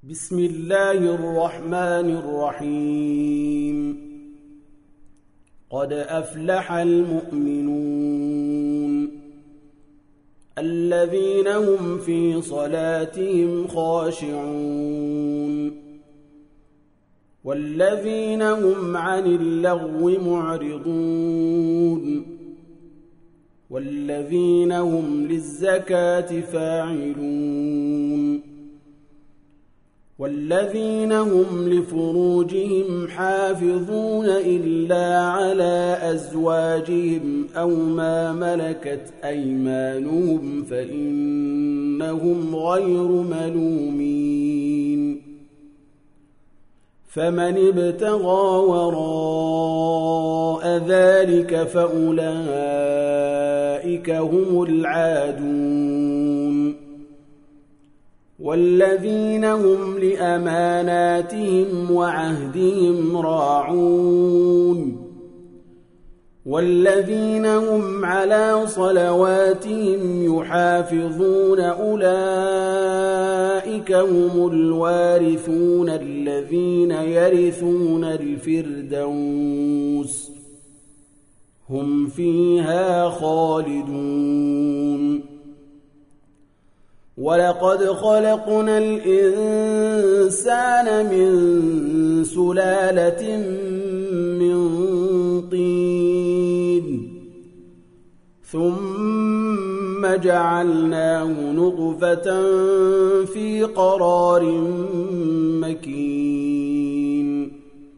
بسم الله الرحمن الرحيم. قد أفلح المؤمنون الذين هم في صلاتهم خاشعون والذين هم عن اللغو معرضون والذين هم للزكاة فاعلون والذين هم لفروجهم حافظون إلا على أزواجهم أو ما ملكت أيمانهم فإنهم غير ملومين. فمن ابتغى وراء ذلك فأولئك هم العادون والذين هم لأماناتهم وعهدهم راعون والذين هم على صلواتهم يحافظون أولئك هم الوارثون الذين يرثون الفردوس هم فيها خالدون. ولقد خلقنا الإنسان من سلالة من طين ثم جعلناه نطفة في قرار مكين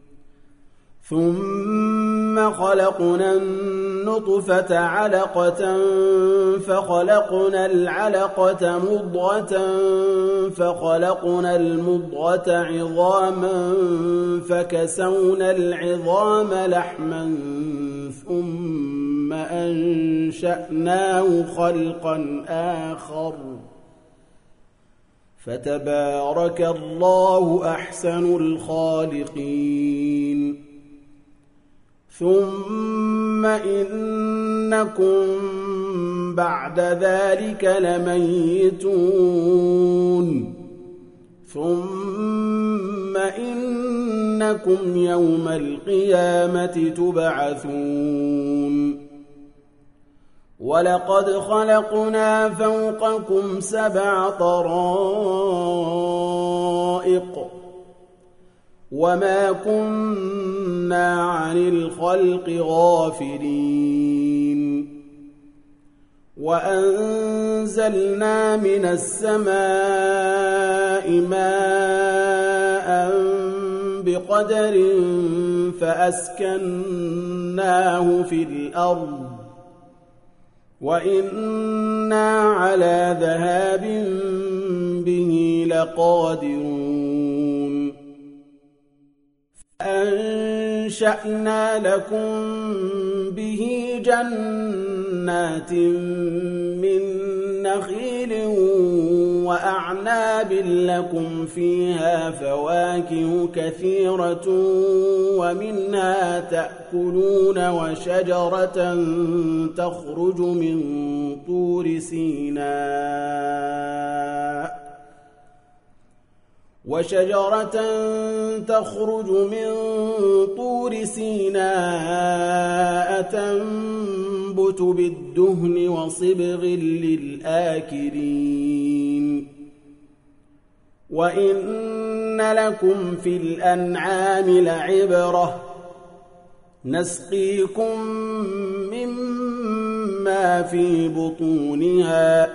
ثم خلقنا النطفة علقة فخلقنا العلقة مضغة فخلقنا المضغة عظاما فكسونا العظام لحما ثم أنشأناه خلقا آخر فتبارك الله أحسن الخالقين. ثم إنكم بعد ذلك لميتون ثم إنكم يوم القيامة تبعثون. ولقد خلقنا فوقكم 7 طرائق وما كنا عن الخلق غافلين وأنزلنا من السماء ماء بقدر فأسكناه في الأرض وإنا على ذهاب به لقادرون. أنشأنا لكم به جنات من نخيل وأعناب لكم فيها فواكه كثيرة ومنها تأكلون تخرج من طور سيناء وشجرة تخرج من طور سيناء تنبت بالدهن وصبغ للآكلين. وإن لكم في الأنعام لعبرة نسقيكم مما في بطونها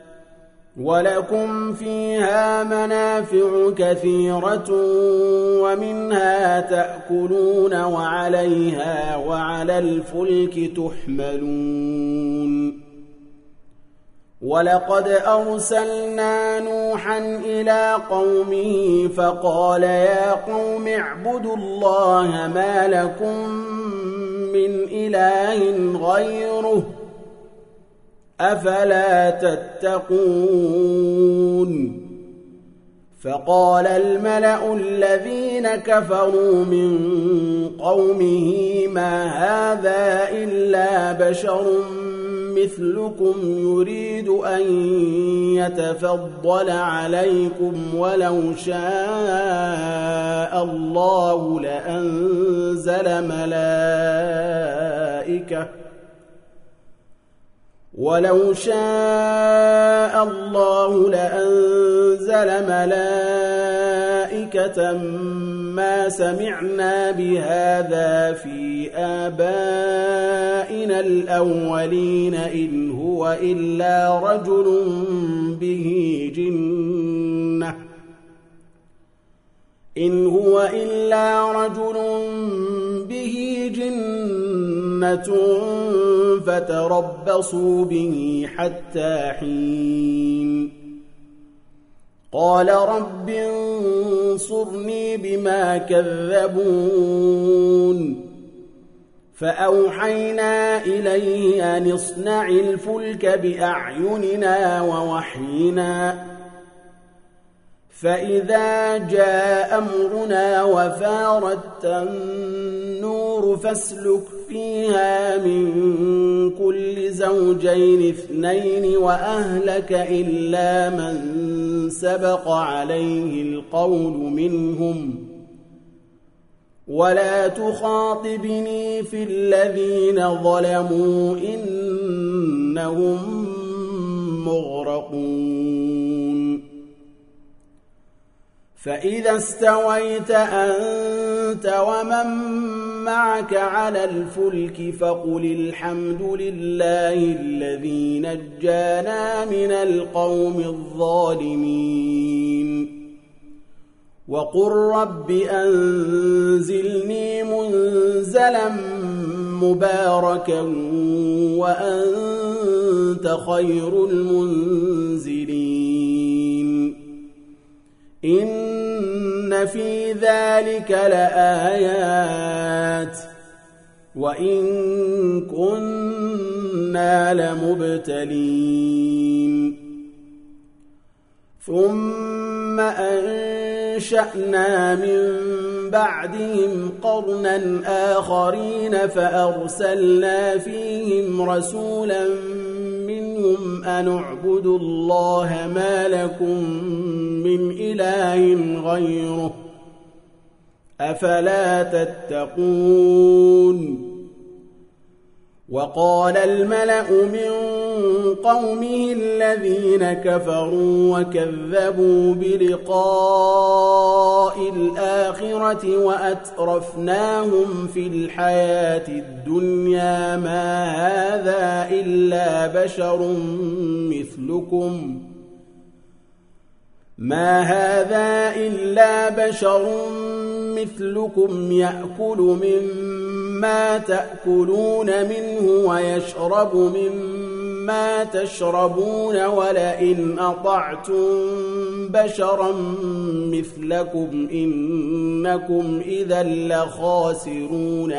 ولكم فيها منافع كثيرة ومنها تأكلون وعليها وعلى الفلك تحملون. ولقد أرسلنا نوحا إلى قومه فقال يا قوم اعبدوا الله ما لكم من إله غيره أفلا تتقون. فقال الملأ الذين كفروا من قومه ما هذا إلا بشر مثلكم يريد أن يتفضل عليكم ولو شاء الله لأنزل ملائكة ما سمعنا بهذا في آبائنا الأولين إن هو إلا رجل به جنة فتربصوا به حتى حين قال رب انصرني بما كذبون فأوحينا إليه أن اصنع الفلك بأعيننا ووحينا فإذا جاء أمرنا وفارت النور فاسلك فيها من كل زوجين اثنين وأهلك إلا من سبق عليه القول منهم ولا تخاطبني في الذين ظلموا إنهم مغرقون فإذا استويت أنت ومن معك على الفلك فقل الحمد لله الذي نجانا من القوم الظالمين وقل رب أنزلني منزلا مباركا وأنت خير المنزلين إن في ذلك لآيات وإن كنا لمبتلين ثم أنشأنا من بعدهم قرنا آخرين فأرسلنا فيهم رسولا منهم أن اعبدوا الله ما لكم من إله غيره أفلا تتقون وقال الملأ من قومه الذين كفروا وكذبوا بلقاء الآخرة وأترفناهم في الحياة الدنيا ما هذا إلا بشر مثلكم يأكل مما تأكلون منه ويشرب مما تشربون ولئن أطعتم بشرا مثلكم إنكم إذا لخاسرون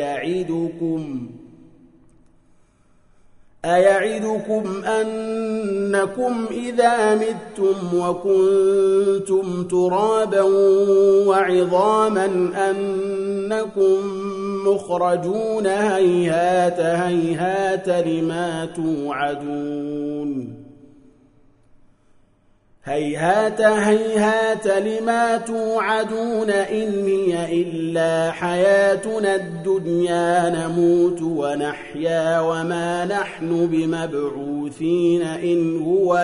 أيعدكم أنكم إذا متم وكنتم ترابا وعظاما أنكم مخرجون هيهات هيهات لما توعدون إن هي إلا حياتنا الدنيا نموت ونحيا وما نحن بمبعوثين إن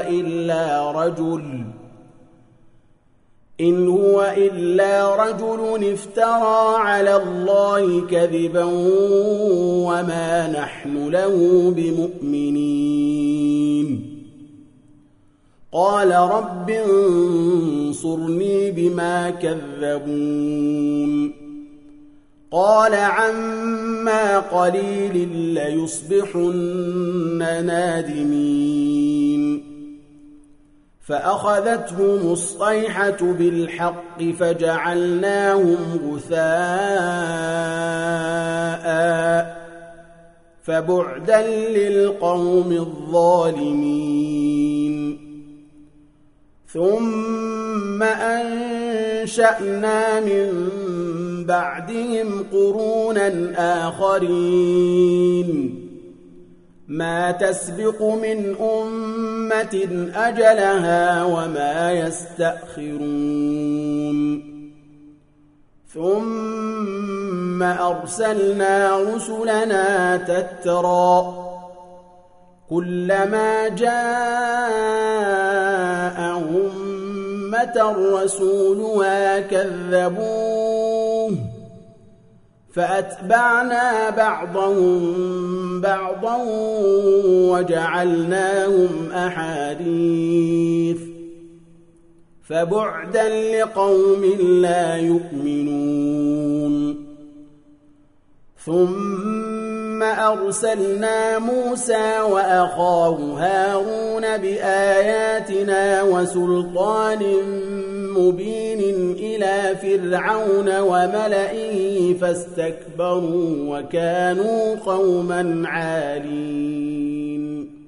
هو إلا رجل افترى على الله كذبا وما نحن له بمؤمنين قال رب انصرني بما كذبون قال عما قليل ليصبحن نادمين فأخذتهم الصيحة بالحق فجعلناهم غثاء فبعدا للقوم الظالمين ثم أنشأنا من بعدهم قرونا آخرين ما تسبق من أمة أجلها وما يستأخرون ثم أرسلنا رسلنا تترى كلما جاء أمة رسولها كذبوه فأتبعنا بعضهم بعضا وجعلناهم أحاديث فبعدا لقوم لا يؤمنون ثم أرسلنا موسى وأخاه هارون بآياتنا وسلطان مبين إلى فرعون وملئه فاستكبروا وكانوا قوما عالين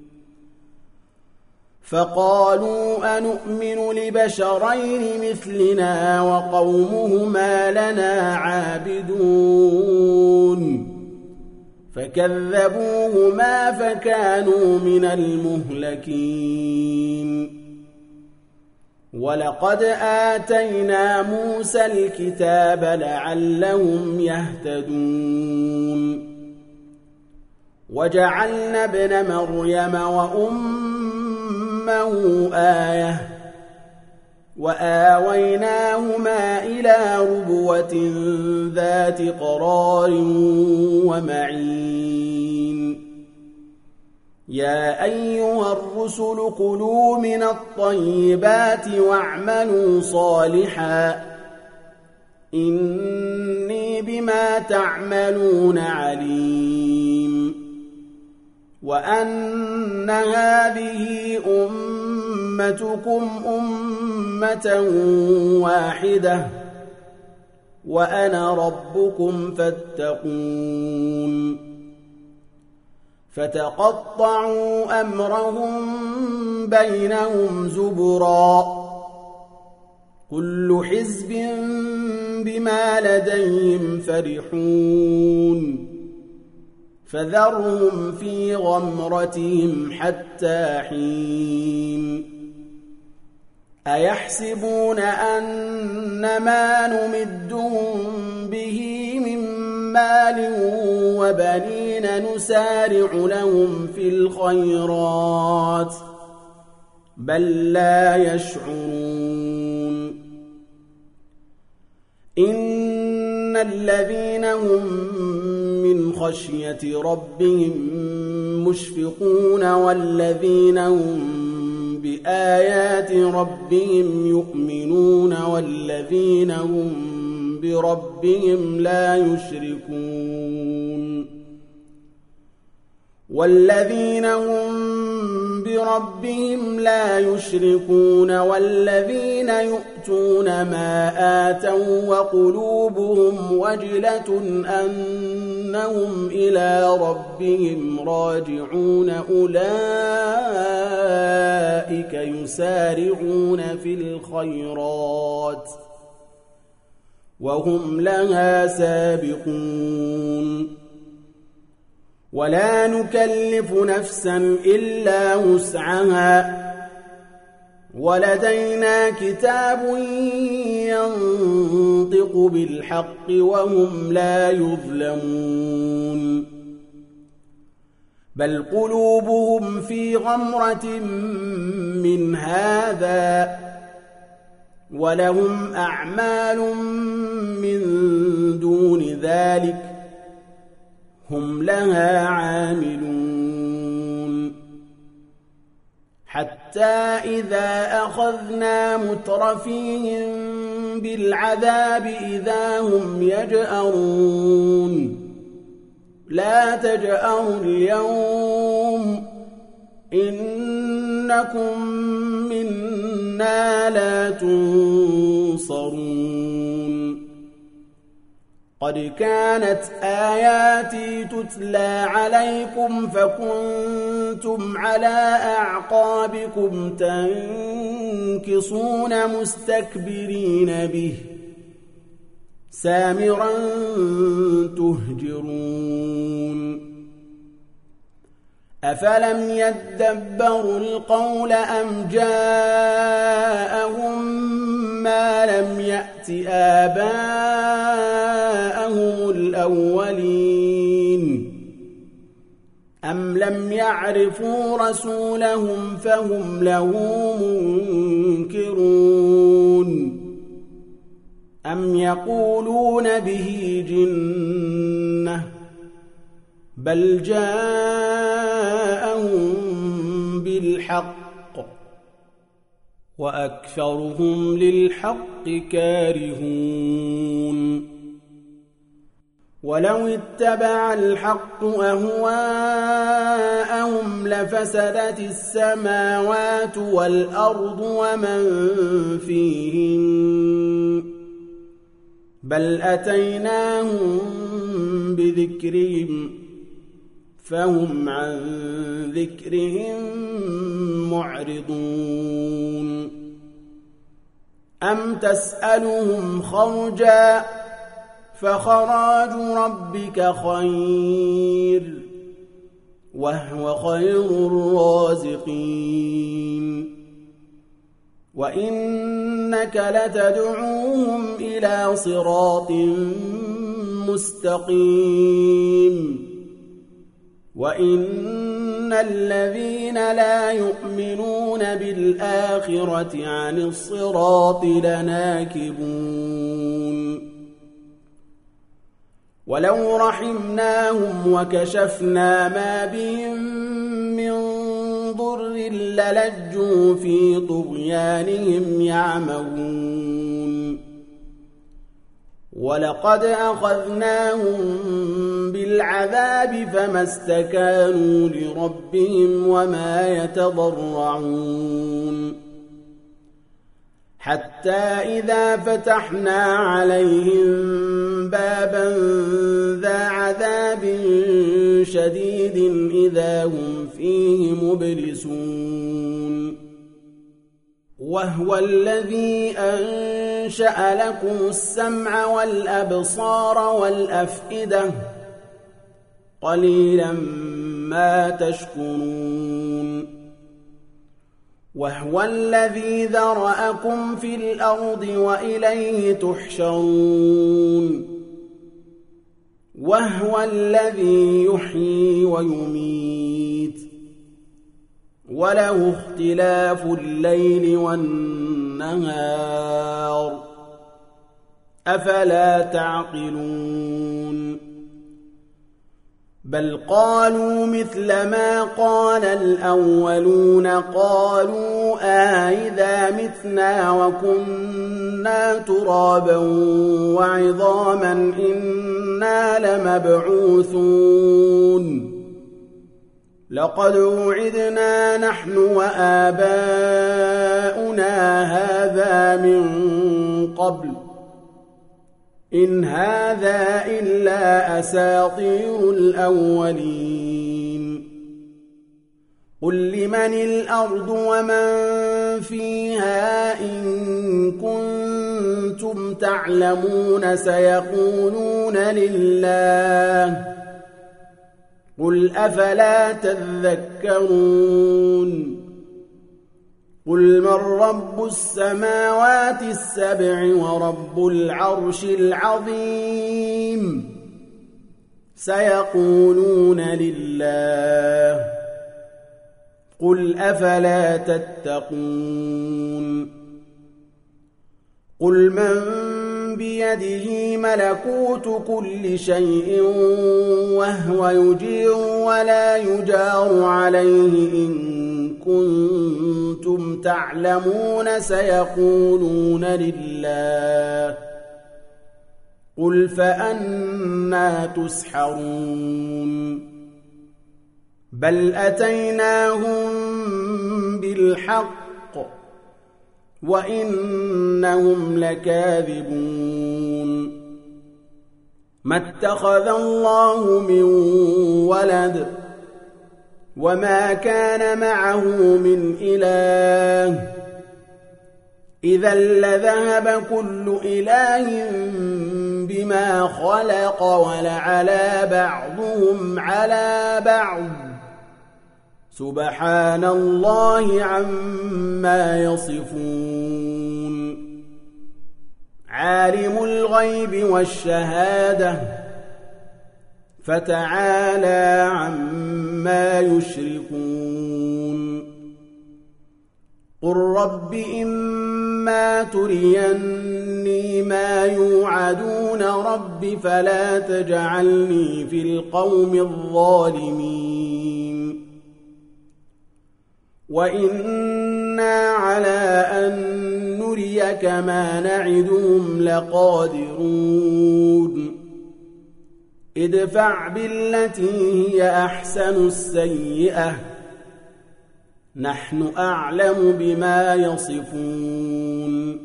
فقالوا أنؤمن لبشرين مثلنا وقومهما لنا عابدون فكذبوهما فكانوا من المهلكين ولقد آتينا موسى الكتاب لعلهم يهتدون وجعلنا ابن مريم وأمه آية وآويناهما إلى ربوة ذات قرار ومعين يا أيها الرسل كلوا من الطيبات واعملوا صالحا إني بما تعملون عليم وأن هذه أمتكم أمة واحدة وأنا ربكم فاتقون فتقطعوا أمرهم بينهم زبرا كل حزب بما لديهم فرحون فذرهم في غمرتهم حتى حين أيحسبون أن ما نمدهم به من مال وبنين نسارع لهم في الخيرات بل لا يشعرون إن الذين هم من خشية ربهم مشفقون والذين هم بآيات ربهم يؤمنون والذين هم بربهم لا يشركون والذين هم بربهم لا يشركون والذين يؤتون ما آتوا وقلوبهم وجلة أنهم إلى ربهم راجعون أولئك يسارعون في الخيرات وهم لها سابقون ولا نكلف نفسا إلا وسعها ولدينا كتاب ينطق بالحق وهم لا يظلمون بل قلوبهم في غمرة من هذا ولهم أعمال من دون ذلك هم لها عاملون حتى إذا أخذنا مترفيهم بالعذاب إذا هم يجأرون لا تجأروا اليوم إنكم منا لا تنصرون قد كانت آياتي تتلى عليكم فكنتم على أعقابكم تنكصون مستكبرين به سامرا تهجرون أفلم يدبروا القول أم جاءهم ما لم يأت آباءهم الأولين أم لم يعرفوا رسولهم فهم له منكرون أم يقولون به جنة بل جاءهم بالحق وأكثرهم للحق كارهون ولو اتبع الحق أهواءهم لفسدت السماوات والأرض ومن فيهن بل أتيناهم بذكرهم فهم عن ذكرهم معرضون أم تسألهم خرجا فخراج ربك خير وهو خير الرازقين وإنك لتدعوهم إلى صراط مستقيم وإن الذين لا يؤمنون بالآخرة عن الصراط لناكبون ولو رحمناهم وكشفنا ما بهم من ضر للجوا في طغيانهم يعمهون ولقد أخذناهم بالعذاب فما استكانوا لربهم وما يتضرعون حتى إذا فتحنا عليهم بابا ذا عذاب شديد إذا هم فيه مبلسون وهو الذي أنشأ لكم السمع والأبصار والأفئدة قليلا ما تشكرون وهو الذي ذرأكم في الأرض وإليه تحشرون وهو الذي يحيي ويميت وله اختلاف الليل والنهار أفلا تعقلون بل قالوا مثل ما قال الأولون قالوا أإذا متنا وكنا ترابا وعظاما إنا لمبعوثون لقد وعدنا نحن وآباؤنا هذا من قبل إن هذا إلا أساطير الأولين قل لمن الأرض ومن فيها إن كنتم تعلمون سيقولون لله قل أفلا تذكرون قل من رب السماوات السبع ورب العرش العظيم سيقولون لله قل أفلا تتقون قل من بيده ملكوت كل شيء وهو يجير ولا يجار عليه إن كنتم تعلمون سيقولون لله قل فأنى تسحرون بل أتيناهم بالحق وإنهم لكاذبون ما اتخذ الله من ولد وما كان معه من إله إذا لذهب كل إله بما خلق ولعلى بعضهم على بعض سبحان الله عما يصفون عالم الغيب والشهادة فتعالى عما يشركون قل رب إما تريني ما يوعدون رب فلا تجعلني في القوم الظالمين وإنا على أن نريك ما نعدهم لقادرون ادفع بالتي هي أحسن السيئة نحن أعلم بما يصفون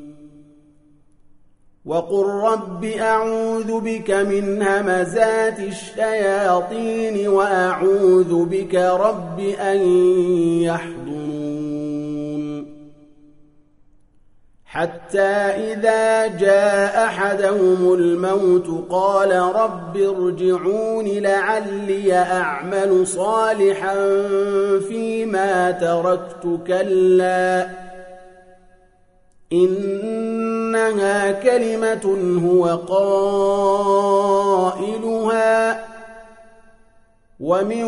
وقل رب أعوذ بك من همزات الشياطين وأعوذ بك رب أن يحضرون حتى إذا جاء أحدهم الموت قال رب ارجعون لعلي أعمل صالحا فيما تركت كلا إنها كلمة هو قائلها ومن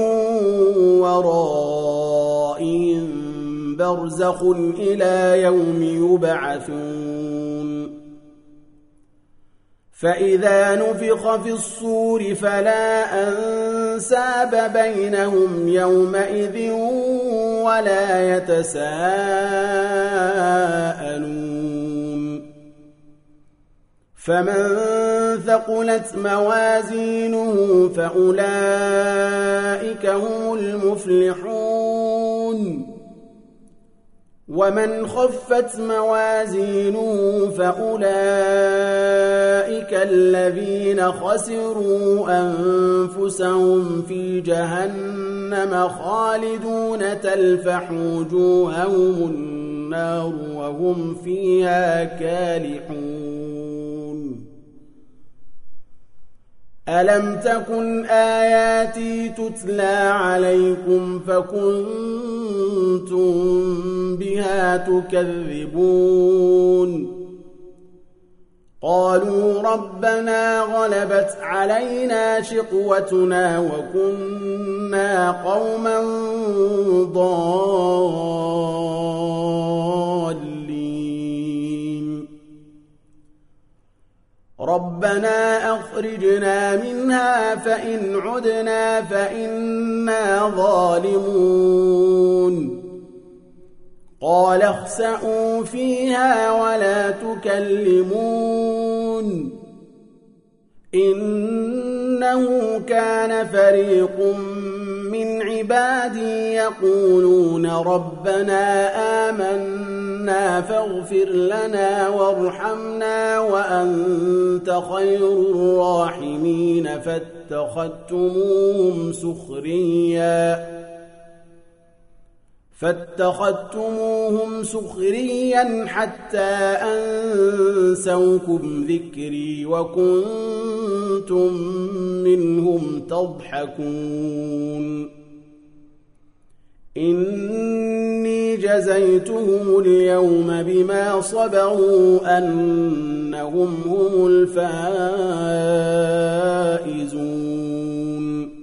ورائهم برزخ إلى يوم يبعثون فإذا نفخ في الصور فلا أنساب بينهم يومئذ ولا يتساءلون فمن ثقلت موازينه فأولئك هم المفلحون ومن خفت موازينه فأولئك الذين خسروا أنفسهم في جهنم خالدون تلفح وجوههم النار وهم فيها كالحون ألم تكن آياتي تتلى عليكم فكنتم بها تكذبون قالوا ربنا غلبت علينا شقوتنا وكنا قوما ضالين ربنا أخرجنا منها فإن عدنا فإنا ظالمون قال اخسئوا فيها ولا تكلمون إنه كان فريق من عبادي يقولون ربنا آمنا فاغفر لنا وارحمنا وأنت خير الراحمين فاتخذتموهم سخريا حتى أنسوكم ذكري وكنتم منهم تضحكون إني جزيتهم اليوم بما صبروا أنهم هم الفائزون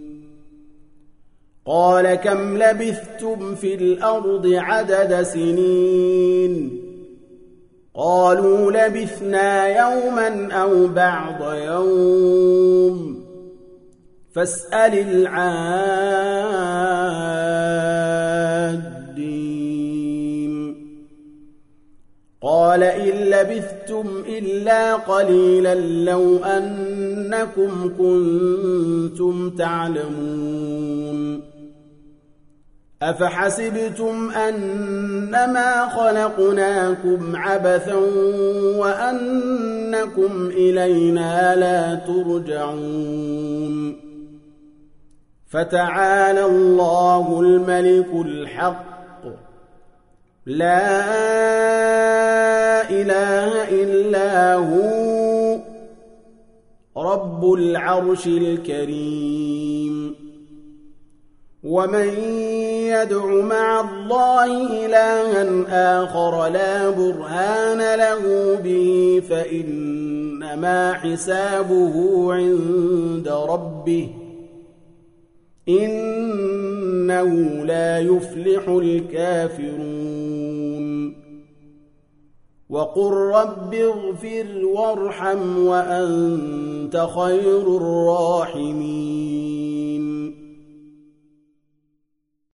قال كم لبثتم في الأرض عدد سنين قالوا لبثنا يوما أو بعض يوم فاسأل العادين قال إن لبثتم إلا قليلا لو أنكم كنتم تعلمون أفحسبتم أنما خلقناكم عبثا وأنكم إلينا لا ترجعون فتعالى الله الملك الحق لا إله إلا هو رب العرش الكريم ومن يدع مع الله إلها آخر لا برهان له به فإنما حسابه عند ربه إنه لا يفلح الكافرون وقل رب اغفر وارحم وأنت خير الراحمين